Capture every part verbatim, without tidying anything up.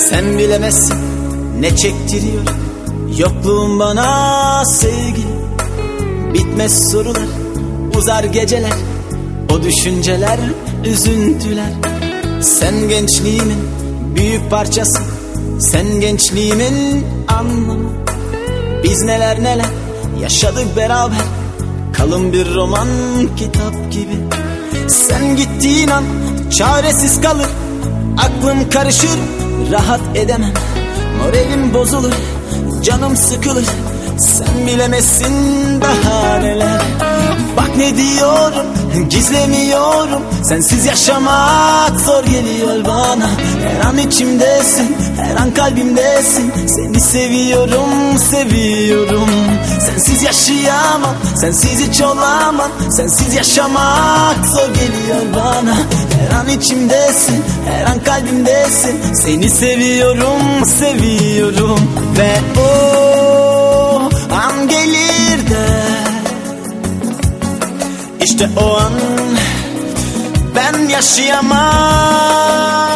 Sen bilemezsin ne çektiriyor yokluğun bana sevgili. Bitmez sorular, uzar geceler, o düşünceler, üzüntüler. Sen gençliğimin büyük parçası, sen gençliğimin anlamı. Biz neler neler yaşadık beraber, kalın bir roman kitap gibi. Sen gittiğin an çaresiz kalır, aklım karışır, rahat edemem. Moralim bozulur, canım sıkılır, sen bilemezsin daha neler. Bak ne diyorum, gizlemiyorum, sensiz yaşamak zor geliyor bana. Her an içimdesin, her an kalbimdesin, seni seviyorum, seviyorum. Sensiz yaşayamam, sensiz hiç olamam, sensiz yaşamak zor geliyor bana. Her an içimdesin, her an kalbimdesin, seni seviyorum, seviyorum. Ve o an gelir de, İşte o an ben yaşayamam.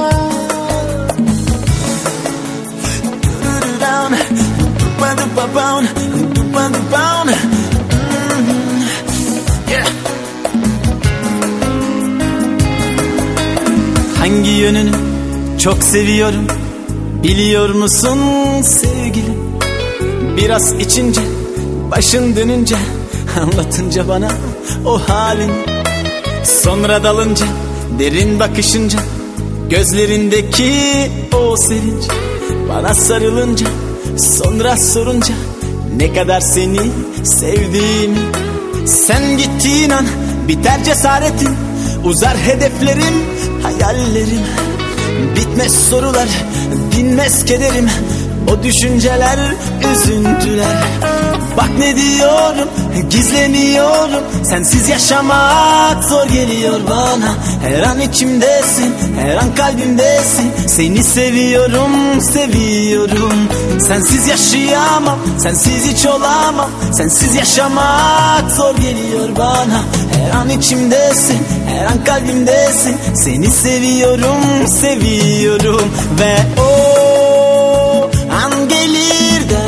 Hangi yönünü çok seviyorum biliyor musun sevgilim? Biraz içince, başın dönünce, anlatınca bana o halin, sonra dalınca, derin bakışınca, gözlerindeki o sevinç, bana sarılınca, sonra sorunca ne kadar seni sevdiğimi. Sen gittiğin an biter cesaretin, uzar hedeflerim, hayallerim. Bitmez sorular, dinmez kederim, o düşünceler, üzüntüler. Bak ne diyorum, gizlemiyorum, sensiz yaşamak zor geliyor bana. Her an içimdesin, her an kalbimdesin, seni seviyorum, seviyorum. Sensiz yaşayamam, sensiz hiç olamam, sensiz yaşamak zor geliyor bana. Her an içimdesin, her an kalbimdesin, seni seviyorum, seviyorum. Ve o an gelir de,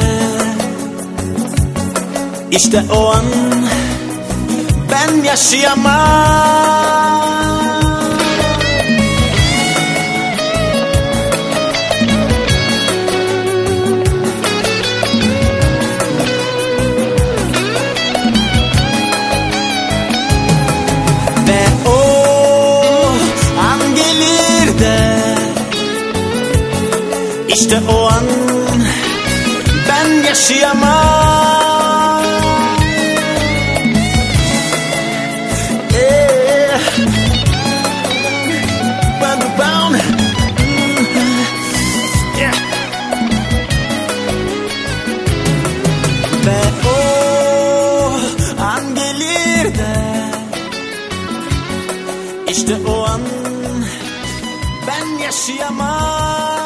İşte o an ben yaşayamam. Ve o an gelir de, İşte o an ben yaşayamam. Ve o an gelir de, İşte o an ben yaşayamam.